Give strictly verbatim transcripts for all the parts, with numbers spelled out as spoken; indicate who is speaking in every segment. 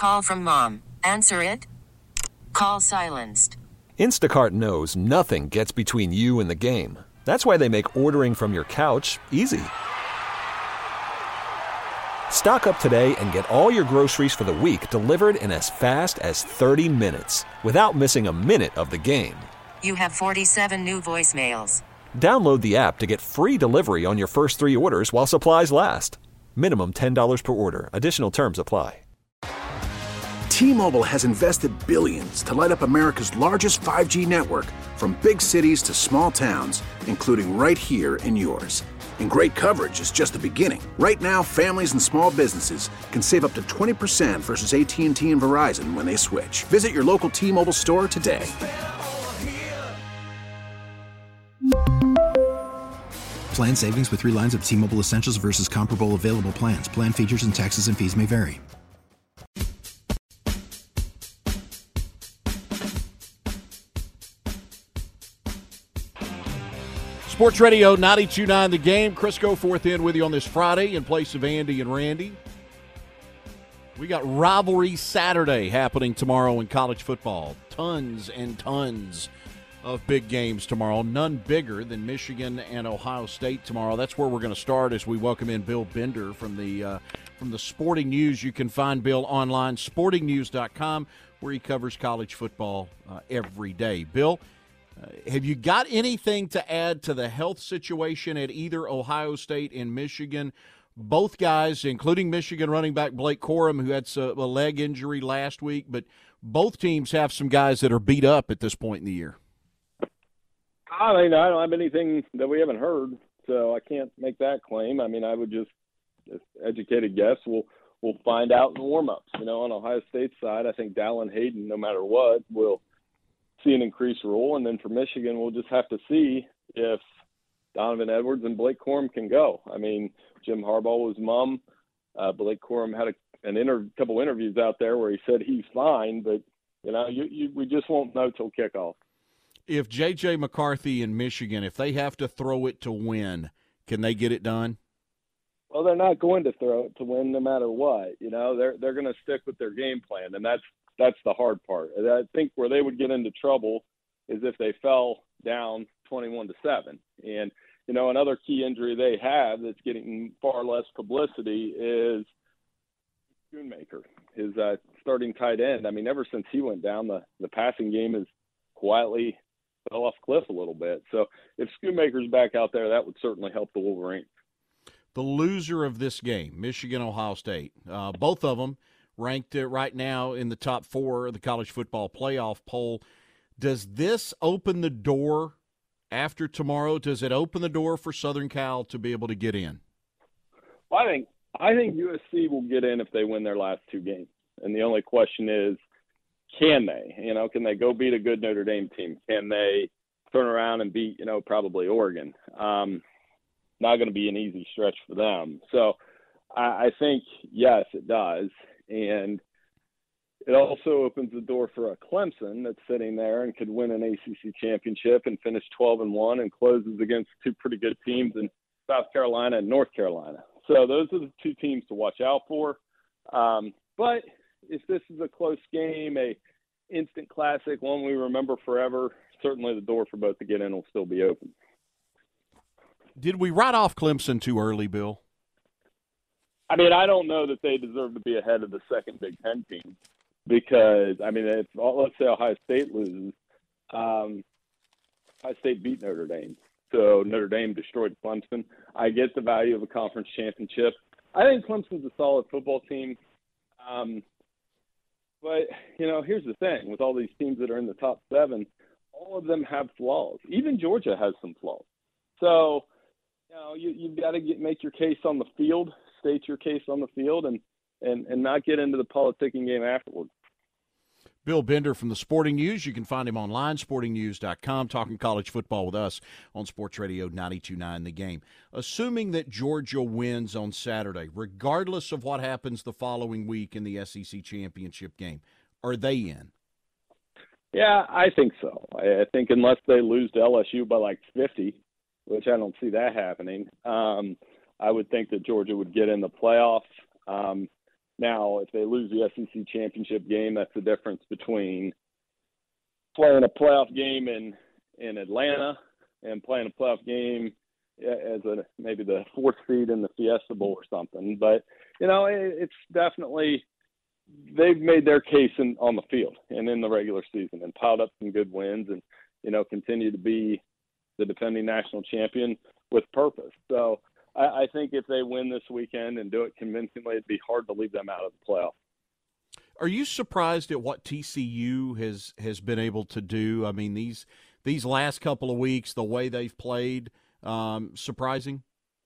Speaker 1: Call from mom. Answer it. Call silenced.
Speaker 2: Instacart knows nothing gets between you and the game. That's why they make ordering from your couch easy. Stock up today and get all your groceries for the week delivered in as fast as thirty minutes without missing a minute of the game.
Speaker 1: You have forty-seven new voicemails.
Speaker 2: Download the app to get free delivery on your first three orders while supplies last. Minimum ten dollars per order. Additional terms apply.
Speaker 3: T-Mobile has invested billions to light up America's largest five G network, from big cities to small towns, including right here in yours. And great coverage is just the beginning. Right now, families and small businesses can save up to twenty percent versus A T and T and Verizon when they switch. Visit your local T-Mobile store today.
Speaker 4: Plan savings with three lines of T-Mobile Essentials versus comparable available plans. Plan features and taxes and fees may vary.
Speaker 5: Sports Radio ninety-two point nine The Game. Chris Goforth in with you on this Friday in place of Andy and Randy. We got Rivalry Saturday happening tomorrow in college football. Tons and tons of big games tomorrow. None bigger than Michigan and Ohio State tomorrow. That's where we're going to start as we welcome in Bill Bender from the uh, from the Sporting News. You can find Bill online, sporting news dot com, where he covers college football uh, every day. Bill, Uh, have you got anything to add to the health situation at either Ohio State and Michigan? Both guys, including Michigan running back Blake Corum, who had a leg injury last week, but both teams have some guys that are beat up at this point in the year.
Speaker 6: I mean, I don't have anything that we haven't heard, so I can't make that claim. I mean, I would just, just educated guess. We'll we'll find out in the warm-ups. You know, on Ohio State's side, I think Dallin Hayden, no matter what, will see an increased role, and then for Michigan, we'll just have to see if Donovan Edwards and Blake Corum can go. I mean, Jim Harbaugh was mum. Uh, Blake Corum had a an inter- couple interviews out there where he said he's fine, but you know, you, you, we just won't know till kickoff.
Speaker 5: If J J McCarthy in Michigan, if they have to throw it to win, can they get it done?
Speaker 6: Well, they're not going to throw it to win no matter what. You know, they're they're going to stick with their game plan, and that's That's the hard part. I think where they would get into trouble is if they fell down twenty-one to seven. And, you know, another key injury they have that's getting far less publicity is Schoonmaker, his uh, starting tight end. I mean, ever since he went down, the, the passing game has quietly fell off cliff a little bit. So if Schoonmaker's back out there, that would certainly help the Wolverines.
Speaker 5: The loser of this game, Michigan, Ohio State, uh, both of them ranked uh, right now in the top four of the college football playoff poll. Does this open the door after tomorrow? Does it open the door for Southern Cal to be able to get in?
Speaker 6: Well, I think I think U S C will get in if they win their last two games. And the only question is, can they? You know, can they go beat a good Notre Dame team? Can they turn around and beat, you know, probably Oregon? Um, not going to be an easy stretch for them. So I, I think, yes, it does. And it also opens the door for a Clemson that's sitting there and could win an A C C championship and finish twelve and one and closes against two pretty good teams in South Carolina and North Carolina. So those are the two teams to watch out for. Um, but if this is a close game, a instant classic, one we remember forever, certainly the door for both to get in will still be open.
Speaker 5: Did we write off Clemson too early, Bill?
Speaker 6: I mean, I don't know that they deserve to be ahead of the second Big Ten team because, I mean, if, let's say Ohio State loses, um, Ohio State beat Notre Dame. So Notre Dame destroyed Clemson. I get the value of a conference championship. I think Clemson's a solid football team. Um, but, you know, here's the thing. With all these teams that are in the top seven, all of them have flaws. Even Georgia has some flaws. So, you know, you, you've got to get, make your case on the field, state your case on the field, and, and, and not get into the politicking game afterward.
Speaker 5: Bill Bender from the Sporting News. You can find him online, sporting news dot com, talking college football with us on Sports Radio ninety-two point nine The Game. Assuming that Georgia wins on Saturday, regardless of what happens the following week in the S E C championship game, are they in?
Speaker 6: Yeah, I think so. I think unless they lose to L S U by like fifty, which I don't see that happening, um, I would think that Georgia would get in the playoffs. Um, Now, if they lose the S E C championship game, that's the difference between playing a playoff game in, in Atlanta and playing a playoff game as a maybe the fourth seed in the Fiesta Bowl or something. But, you know, it, it's definitely – they've made their case in, on the field and in the regular season and piled up some good wins and, you know, continue to be the defending national champion with purpose. So I, I think if they win this weekend and do it convincingly, it'd be hard to leave them out of the playoff.
Speaker 5: Are you surprised at what T C U has, has been able to do? I mean, these these last couple of weeks, the way they've played, um, surprising?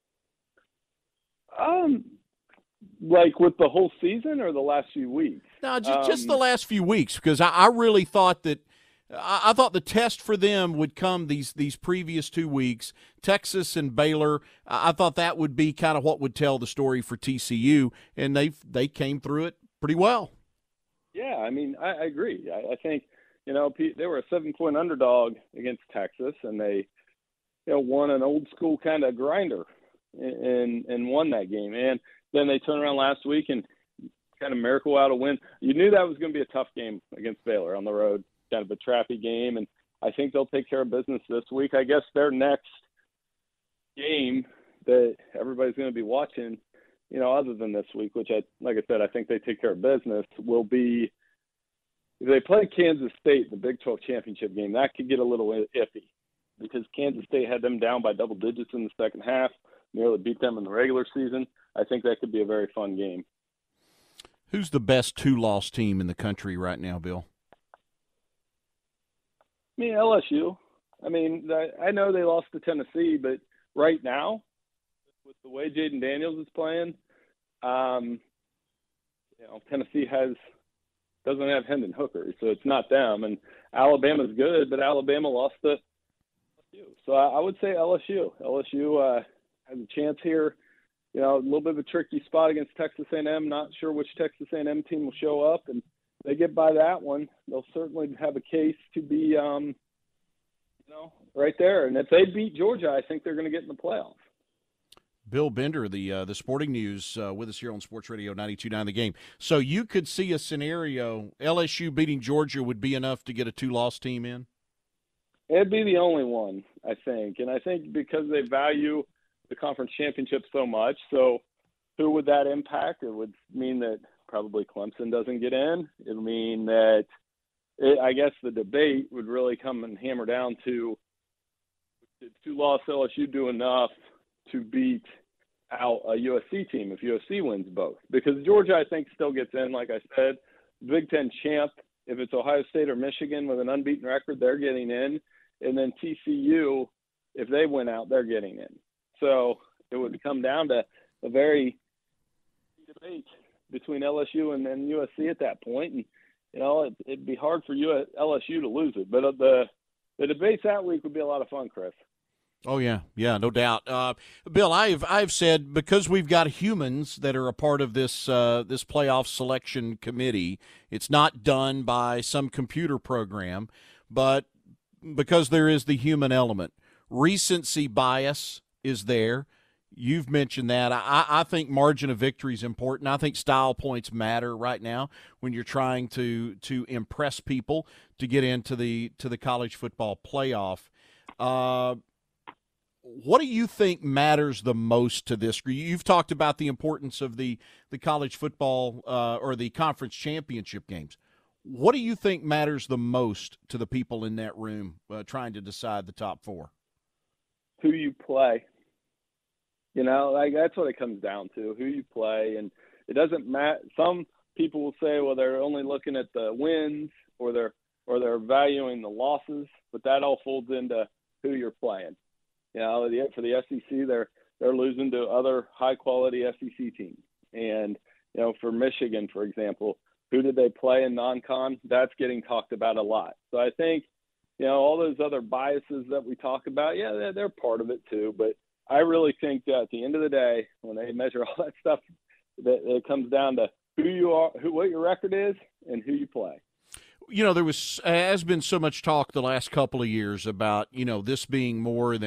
Speaker 6: Um, like with the whole season or the last few weeks?
Speaker 5: No, just,
Speaker 6: um,
Speaker 5: just the last few weeks, because I, I really thought that I, I thought the test for them would come these these previous two weeks, Texas and Baylor. I, I thought that would be kind of what would tell the story for T C U, and they they came through it pretty well.
Speaker 6: Yeah, I mean, I, I agree. I, I think, you know, they were a seven-point underdog against Texas, and they, you know, won an old-school kind of grinder and, and won that game. And then they turned around last week and kind of miracle out a win. You knew that was going to be a tough game against Baylor on the road, kind of a trappy game, and I think they'll take care of business this week. I guess their next game that everybody's going to be watching, you know, other than this week, which I, like I said, I think they take care of business, will be if they play Kansas State, the Big twelve championship game. That could get a little iffy because Kansas State had them down by double digits in the second half, nearly beat them in the regular season. I think that could be a very fun game.
Speaker 5: Who's the best two-loss team in the country right now, Bill?
Speaker 6: I mean, L S U. I mean, I know they lost to Tennessee, but right now, with the way Jaden Daniels is playing, um, you know, Tennessee has doesn't have Hendon Hooker, so it's not them. And Alabama's good, but Alabama lost to L S U. So I, I would say L S U. L S U uh, has a chance here. You know, a little bit of a tricky spot against Texas A and M. Not sure which Texas A and M team will show up, and if they get by that one, they'll certainly have a case to be, um, you know, right there. And if they beat Georgia, I think they're going to get in the playoffs.
Speaker 5: Bill Bender, the uh, the Sporting News, uh, with us here on Sports Radio ninety-two point nine The Game. So you could see a scenario, L S U beating Georgia would be enough to get a two-loss team in?
Speaker 6: It'd be the only one, I think. And I think because they value the conference championship so much, so who would that impact? It would mean that probably Clemson doesn't get in. It would mean that it, I guess the debate would really come and hammer down to did two-loss L S U do enough to beat out a U S C team if U S C wins both. Because Georgia, I think, still gets in, like I said. Big Ten champ, if it's Ohio State or Michigan with an unbeaten record, they're getting in. And then T C U, if they win out, they're getting in. So it would come down to a very debate between L S U and then U S C at that point. And, you know, it, it'd be hard for you at L S U to lose it. But the, the debates that week would be a lot of fun, Chris.
Speaker 5: Oh, yeah, yeah, no doubt. Uh, Bill, I've I've said because we've got humans that are a part of this uh, this playoff selection committee, it's not done by some computer program, but because there is the human element. Recency bias is there. You've mentioned that. I, I think margin of victory is important. I think style points matter right now when you're trying to to impress people to get into the to the college football playoff. Uh, What do you think matters the most to this? You've talked about the importance of the, the college football uh, or the conference championship games. What do you think matters the most to the people in that room uh, trying to decide the top four?
Speaker 6: Who you play. You know, like that's what it comes down to, who you play. And it doesn't matter. Some people will say, well, they're only looking at the wins or they're, or they're valuing the losses, but that all folds into who you're playing. You know, for the S E C, they're they're losing to other high-quality S E C teams. And, you know, for Michigan, for example, who did they play in non-con? That's getting talked about a lot. So I think, you know, all those other biases that we talk about, yeah, they're, they're part of it too. But I really think that at the end of the day, when they measure all that stuff, that it comes down to who you are, who what your record is, and who you play.
Speaker 5: You know, there was has been so much talk the last couple of years about, you know, this being more than,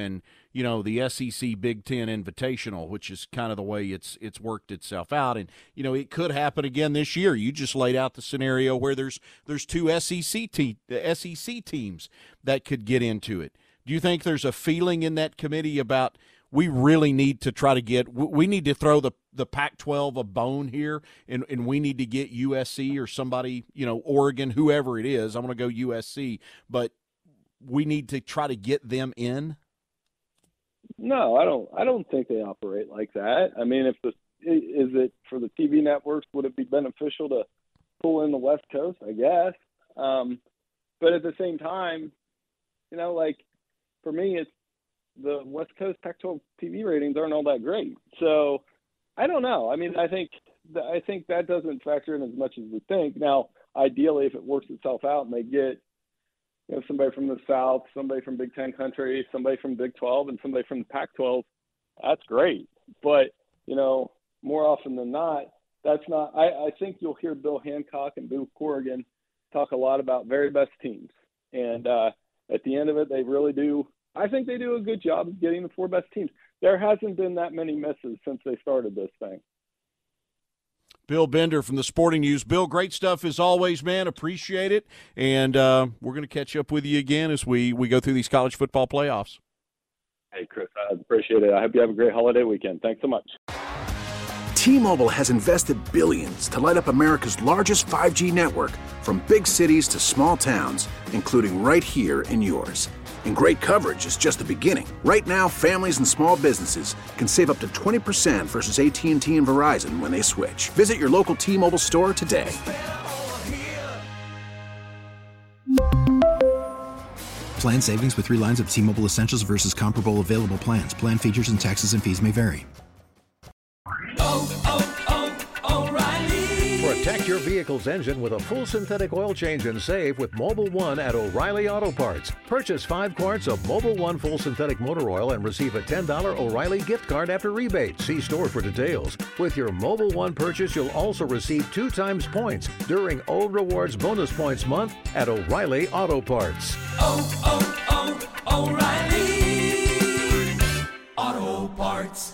Speaker 5: you know, the S E C Big Ten Invitational, which is kind of the way it's it's worked itself out. And, you know, it could happen again this year. You just laid out the scenario where there's there's two S E C te- the S E C teams that could get into it. Do you think there's a feeling in that committee about we really need to try to get – we need to throw the, the Pac twelve a bone here, and, and we need to get U S C or somebody, you know, Oregon, whoever it is. I'm going to go U S C, but we need to try to get them in?
Speaker 6: No, I don't. I don't think they operate like that. I mean, if the is it for the T V networks, would it be beneficial to pull in the West Coast? I guess, um, but at the same time, you know, like for me, it's the West Coast Pac twelve T V ratings aren't all that great. So I don't know. I mean, I think th- I think that doesn't factor in as much as we think. Now, ideally, if it works itself out and they get you know, somebody from the South, somebody from Big Ten country, somebody from Big twelve, and somebody from the Pac twelve, that's great. But, you know, more often than not, that's not – I think you'll hear Bill Hancock and Bill Corrigan talk a lot about very best teams. And uh, at the end of it, they really do – I think they do a good job of getting the four best teams. There hasn't been that many misses since they started this thing.
Speaker 5: Bill Bender from the Sporting News. Bill, great stuff as always, man. Appreciate it. And uh, we're going to catch up with you again as we, we go through these college football playoffs.
Speaker 6: Hey, Chris, I appreciate it. I hope you have a great holiday weekend. Thanks so much.
Speaker 3: T-Mobile has invested billions to light up America's largest five G network, from big cities to small towns, including right here in yours. And great coverage is just the beginning. Right now, families and small businesses can save up to twenty percent versus A T and T and Verizon when they switch. Visit your local T-Mobile store today.
Speaker 4: Plan savings with three lines of T-Mobile Essentials versus comparable available plans. Plan features and taxes and fees may vary.
Speaker 7: Oh, oh, oh, O'Reilly.
Speaker 8: Protect your vehicle's engine with a full synthetic oil change and save with Mobil one at O'Reilly Auto Parts. Purchase five quarts of Mobil one full synthetic motor oil and receive a ten dollars O'Reilly gift card after rebate. See store for details. With your Mobil one purchase, you'll also receive two times points during O Rewards Bonus Points Month at O'Reilly Auto Parts.
Speaker 7: Oh, oh, oh, O'Reilly Auto Parts.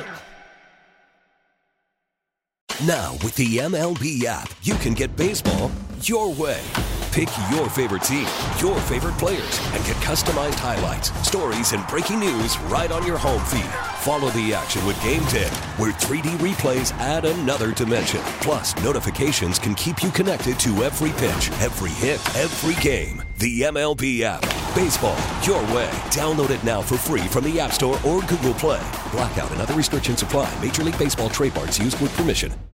Speaker 9: Now, with the M L B app, you can get baseball your way. Pick your favorite team, your favorite players, and get customized highlights, stories, and breaking news right on your home feed. Follow the action with Game Day, where three D replays add another dimension. Plus, notifications can keep you connected to every pitch, every hit, every game. The M L B app. Baseball your way. Download it now for free from the App Store or Google Play. Blackout and other restrictions apply. Major League Baseball trademarks used with permission.